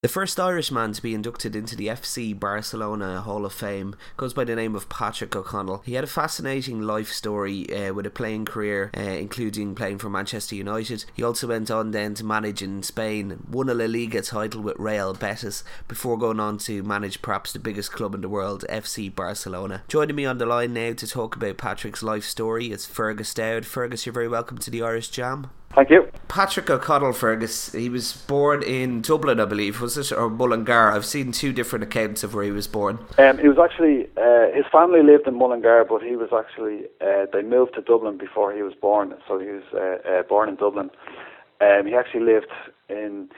The first Irishman to be inducted into the FC Barcelona Hall of Fame goes by the name of Patrick O'Connell. He had a fascinating life story with a playing career, including playing for Manchester United. He also went on then to manage in Spain, won a La Liga title with Real Betis, before going on to manage perhaps the biggest club in the world, FC Barcelona. Joining me on the line now to talk about Patrick's life story is Fergus Dowd. Fergus, you're very welcome to the Irish Jam. Thank you. Patrick O'Connell, Fergus, he was born in Dublin, I believe, was it, or Mullingar? I've seen two different accounts of where he was born. He was actually, his family lived in Mullingar, but he was actually, they moved to Dublin before he was born, so he was born in Dublin. He actually lived in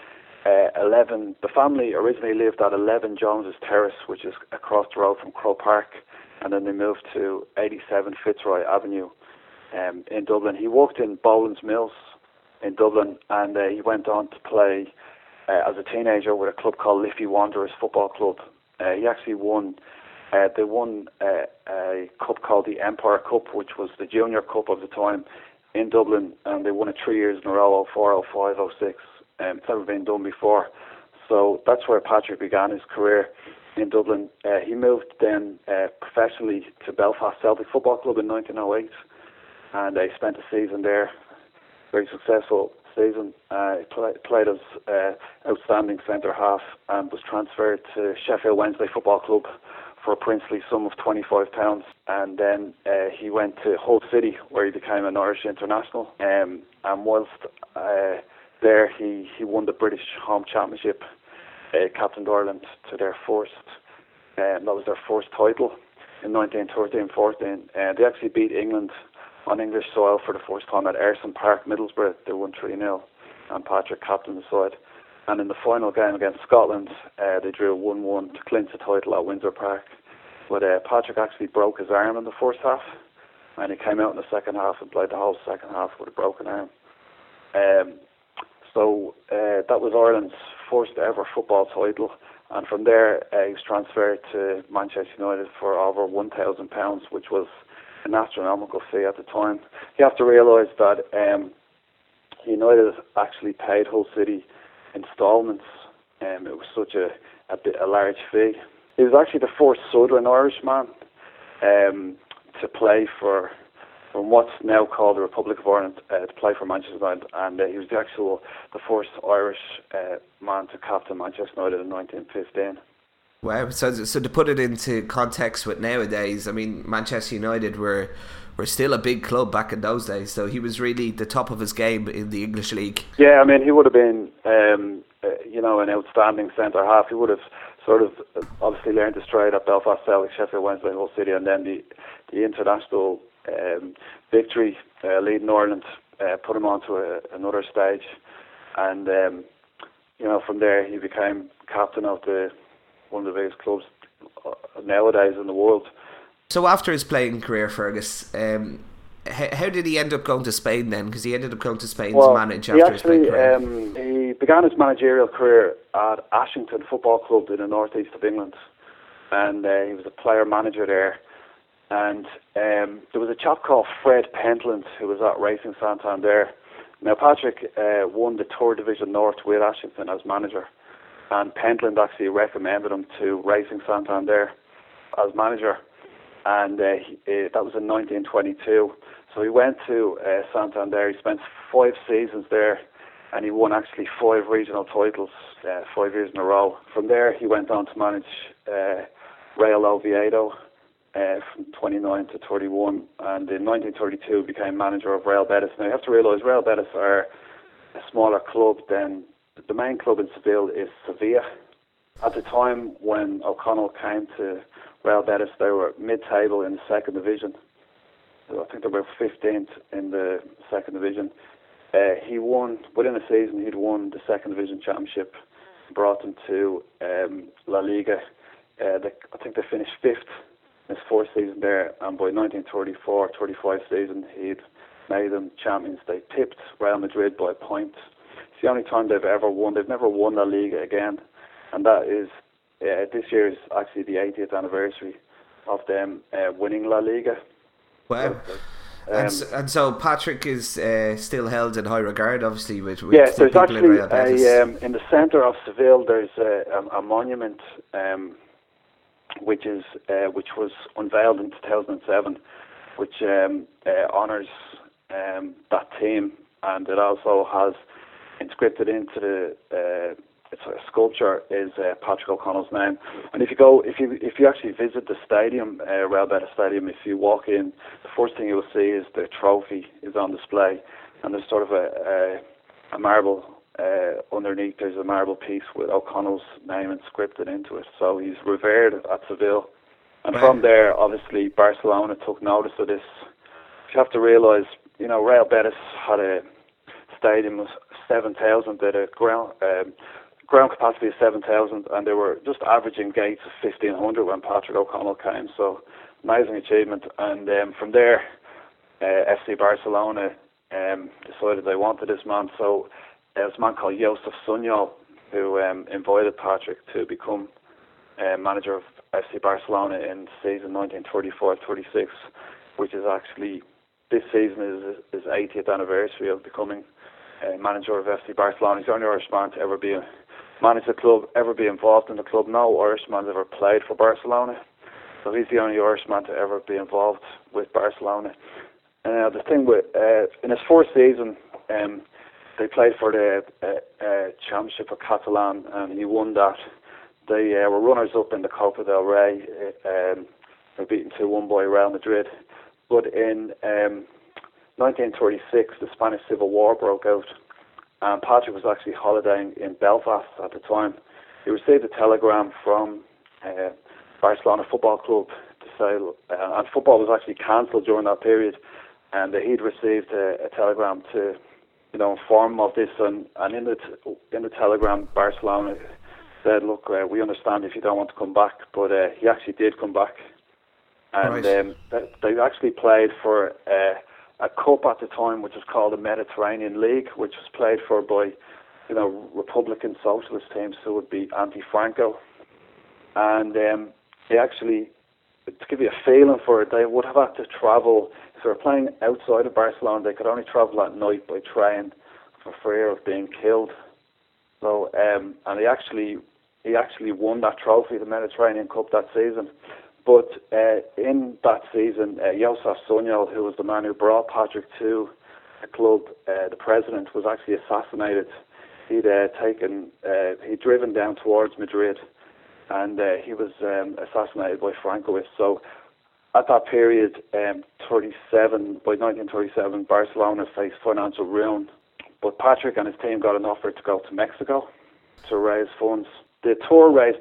11, the family originally lived at 11 Jones's Terrace, which is across the road from Croke Park, and then they moved to 87 Fitzroy Avenue in Dublin. He worked in Boland's Mills in Dublin, and he went on to play as a teenager with a club called Liffey Wanderers Football Club. He actually won, they won a cup called the Empire Cup, which was the junior cup of the time in Dublin, and they won it 3 years in a row, 04, 05, 06. It's never been done before. So that's where Patrick began his career in Dublin. He moved then professionally to Belfast Celtic Football Club in 1908, and he spent a season there. Very successful season. Played as outstanding centre half and was transferred to Sheffield Wednesday Football Club for a princely sum of £25. And then he went to Hull City, where he became an Irish international. And whilst there, he won the British Home Championship, captained Ireland to their first. That was their first title in 1913-14. They actually beat England on English soil for the first time at Ayresome Park, Middlesbrough. They won 3-0, and Patrick captained the side. And in the final game against Scotland, they drew 1-1 to clinch the title at Windsor Park. But Patrick actually broke his arm in the first half, and he came out in the second half and played the whole second half with a broken arm. So that was Ireland's first ever football title, and from there he was transferred to Manchester United for over £1,000, which was an astronomical fee at the time. You have to realise that United actually paid Hull City instalments. It was such a large fee. He was actually the first Southern Irishman to play from what's now called the Republic of Ireland, to play for Manchester United, and he was the first Irish man to captain Manchester United in 1915. Wow, so to put it into context with nowadays, I mean, Manchester United were still a big club back in those days, so he was really the top of his game in the English League. Yeah, I mean, he would have been, an outstanding centre-half. He would have sort of obviously learned his trade at Belfast Celtic, Sheffield Wednesday, Hull City, and then the international victory leading Ireland put him onto another stage. And, from there he became captain of one of the biggest clubs nowadays in the world. So after his playing career, Fergus, how did he end up going to Spain then? Because he ended up going to Spain to manage after his playing career. He began his managerial career at Ashington Football Club in the northeast of England, and he was a player-manager there. And there was a chap called Fred Pentland who was at Racing Santander. Now Patrick won the 3rd Division North with Ashington as manager, and Pentland actually recommended him to Racing Santander as manager, and that was in 1922. So he went to Santander. He spent 5 seasons there, and he won actually 5 regional titles, 5 years in a row. From there, he went on to manage Real Oviedo from 29 to 31, and in 1932 became manager of Real Betis. Now you have to realise Real Betis are a smaller club than the main club in Seville is Sevilla. At the time when O'Connell came to Real Betis, they were mid-table in the second division. So I think they were 15th in the second division. He won, within a season, he'd won the second division championship, brought them to La Liga. I think they finished 5th in his 4th season there, and by 1934-35 season, he'd made them champions. They tipped Real Madrid by a point. It's the only time they've ever won. They've never won La Liga again, and that is this year is actually the 80th anniversary of them winning La Liga. Wow. And so Patrick is still held in high regard, obviously, with yes, the there's people actually in Real Betis. in the centre of Seville. There's a monument which was unveiled in 2007, which honours that team, and it also has inscripted into the it's a sculpture is Patrick O'Connell's name. And if you actually visit the stadium, Real Betis Stadium, if you walk in, the first thing you'll see is the trophy is on display, and there's sort of a marble underneath. There's a marble piece with O'Connell's name inscripted into it. So he's revered at Seville, and from there, obviously, Barcelona took notice of this. You have to realise, Real Betis had a stadium of 7,000 at a ground capacity of 7,000, and they were just averaging gates of 1,500 when Patrick O'Connell came. So amazing achievement. And from there, FC Barcelona decided they wanted this man. So there's a man called Josef Sunyol who invited Patrick to become manager of FC Barcelona in season 1935-36, which is actually, this season is his 80th anniversary of becoming manager of FC Barcelona. He's the only Irishman to ever manage the club, ever be involved in the club. No Irishman's ever played for Barcelona, so he's the only Irishman to ever be involved with Barcelona. The thing with in his first season, they played for the Championship of Catalan, and he won that. They were runners-up in the Copa del Rey. They were beaten 2-1 by Real Madrid. But in 1936, the Spanish Civil War broke out, and Patrick was actually holidaying in Belfast at the time. He received a telegram from Barcelona Football Club to say, and football was actually cancelled during that period, and he'd received a telegram to, inform him of this. And in the telegram, Barcelona said, "Look, we understand if you don't want to come back," but he actually did come back, and they actually played for a cup at the time, which was called the Mediterranean League, which was played for by, Republican socialist teams who would be anti-Franco. And they actually, to give you a feeling for it, they would have had to travel. If they were playing outside of Barcelona, they could only travel at night by train for fear of being killed. So, and he actually won that trophy, the Mediterranean Cup, that season. But in that season, Josef Sunyol, who was the man who brought Patrick to the club, the president, was actually assassinated. He'd driven down towards Madrid, and he was assassinated by Francoists. So at that period, by 1937, Barcelona faced financial ruin. But Patrick and his team got an offer to go to Mexico to raise funds. The tour raised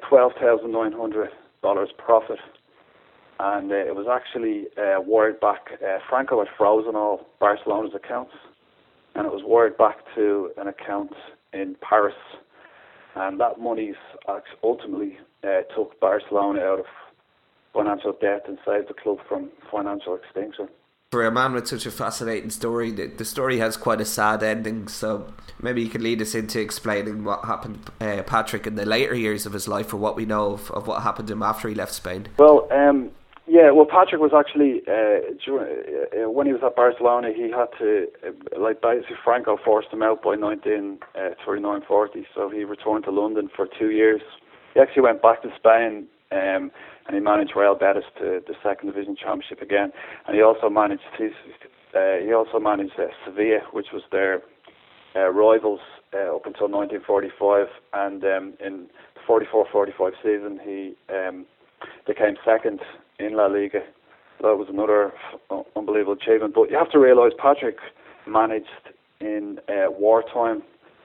$12,900 profit. And it was actually wired back. Franco had frozen all Barcelona's accounts, and it was wired back to an account in Paris. And that money ultimately took Barcelona out of financial debt and saved the club from financial extinction. For a man with such a fascinating story, the story has quite a sad ending, so maybe you could lead us into explaining what happened to Patrick in the later years of his life, or what we know of what happened to him after he left Spain. Well, Patrick was actually, when he was at Barcelona, he had to, basically Franco forced him out by 1939-40, so he returned to London for 2 years. He actually went back to Spain, and he managed Real Betis to the second division championship again, and he also managed Sevilla, which was their rivals up until 1945, and in the 44-45 season they came second in La Liga. That was another unbelievable achievement. But you have to realise Patrick managed in wartime,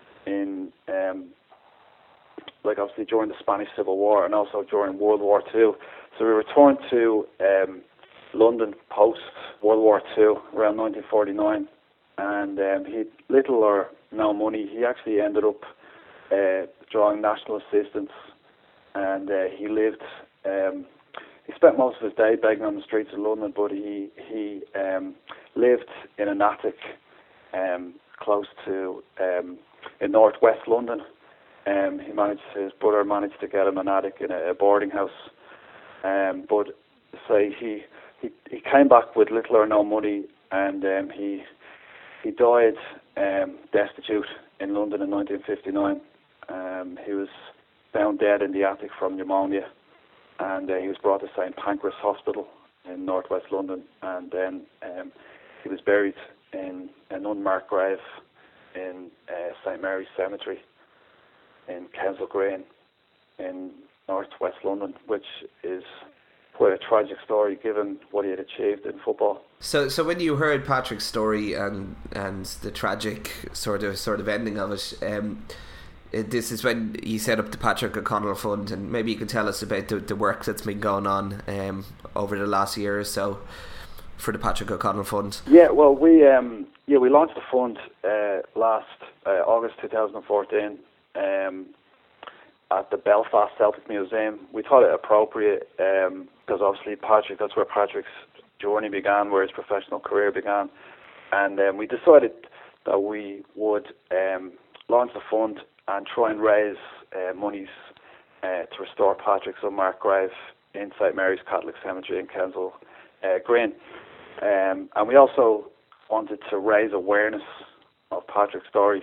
obviously during the Spanish Civil War and also during World War II. So he returned to London post World War II around 1949, and he had little or no money. He actually ended up drawing national assistance, and he lived. He spent most of his day begging on the streets of London, but he lived in an attic close to in northwest London. His brother managed to get him an attic in a boarding house, but say he came back with little or no money, and he died destitute in London in 1959. He was found dead in the attic from pneumonia, and he was brought to St Pancras Hospital in northwest London, and then he was buried in an unmarked grave in St Mary's Cemetery in Kensal Green in northwest London, which is quite a tragic story given what he had achieved in football. So when you heard Patrick's story and the tragic sort of ending of it, this is when you set up the Patrick O'Connell Fund, and maybe you can tell us about the work that's been going on over the last year or so for the Patrick O'Connell Fund. Yeah, well, we launched the fund last August 2014 at the Belfast Celtic Museum. We thought it appropriate because obviously that's where Patrick's journey began, where his professional career began, and we decided that we would launch the fund and try and raise monies to restore Patrick's unmarked grave in St Mary's Catholic Cemetery in Kensal Green. And we also wanted to raise awareness of Patrick's story,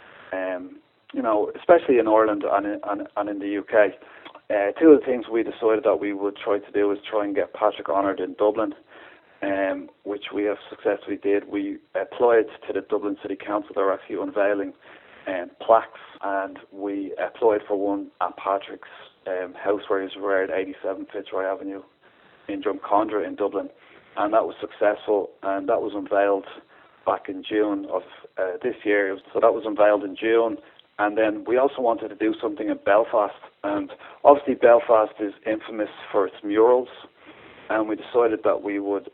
especially in Ireland and in the UK. Two of the things we decided that we would try to do is try and get Patrick honoured in Dublin, which we have successfully did. We applied to the Dublin City Council. They're actually unveiling plaques, and we applied for one at Patrick's house where he was reared, 87 Fitzroy Avenue in Drumcondra in Dublin, and that was successful, and that was unveiled back in June of this year. So that was unveiled in June, and then we also wanted to do something in Belfast, and obviously Belfast is infamous for its murals, and we decided that we would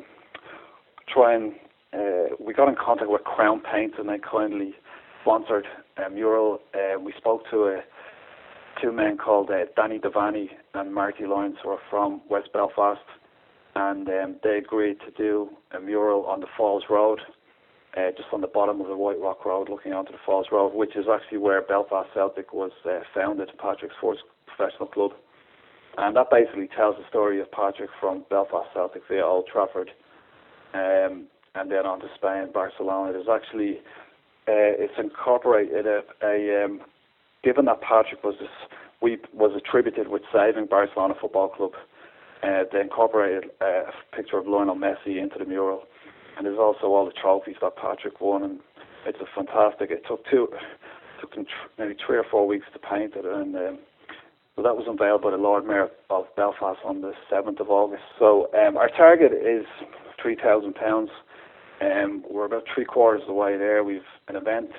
try and we got in contact with Crown Paint, and they kindly sponsored a mural. We spoke to two men called Danny Devaney and Marty Lyons, who are from West Belfast, and they agreed to do a mural on the Falls Road, just on the bottom of the White Rock Road looking onto the Falls Road, which is actually where Belfast Celtic was founded, Patrick's first professional club. And that basically tells the story of Patrick from Belfast Celtic via Old Trafford, and then on to Spain, Barcelona. There's actually it's incorporated given that Patrick was attributed with saving Barcelona Football Club, they incorporated a picture of Lionel Messi into the mural, and there's also all the trophies that Patrick won, and it's a fantastic. It took them maybe 3 or 4 weeks to paint it, and so that was unveiled by the Lord Mayor of Belfast on the 7th of August. So our target is £3,000. We're about 3/4 of the way there. We've an event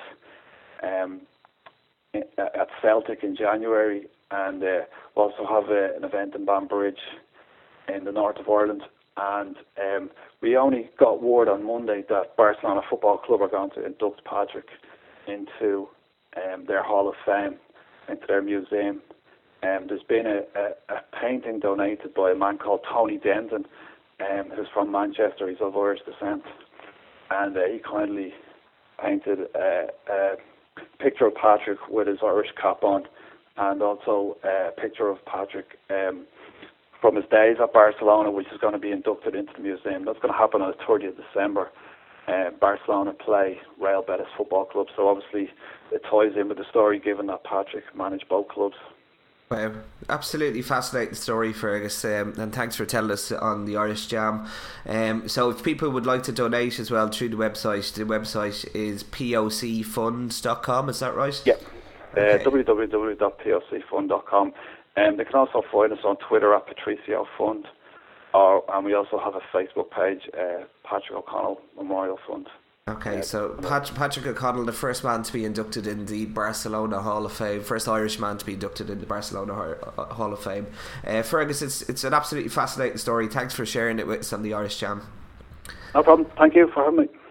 at Celtic in January, and we also have an event in Banbridge in the north of Ireland. And we only got word on Monday that Barcelona Football Club are going to induct Patrick into their Hall of Fame, into their museum. There's been a painting donated by a man called Tony Denton, who's from Manchester. He's of Irish descent, and he kindly painted a picture of Patrick with his Irish cap on, and also a picture of Patrick from his days at Barcelona, which is going to be inducted into the museum. That's going to happen on the 30th of December. Barcelona play Real Betis Football Club, so obviously it ties in with the story given that Patrick managed both clubs. Wow, absolutely fascinating story, Fergus, and thanks for telling us on the Irish Jam. So if people would like to donate as well through the website is pocfund.com, is that right? Yeah, okay. www.pocfund.com. They can also find us on Twitter at Patricio Fund, and we also have a Facebook page, Patrick O'Connell Memorial Fund. Okay, so Patrick O'Connell, the first man to be inducted in the Barcelona Hall of Fame, first Irish man to be inducted in the Barcelona Hall of Fame. Fergus, it's an absolutely fascinating story. Thanks for sharing it with us on the Irish Jam. No problem. Thank you for having me.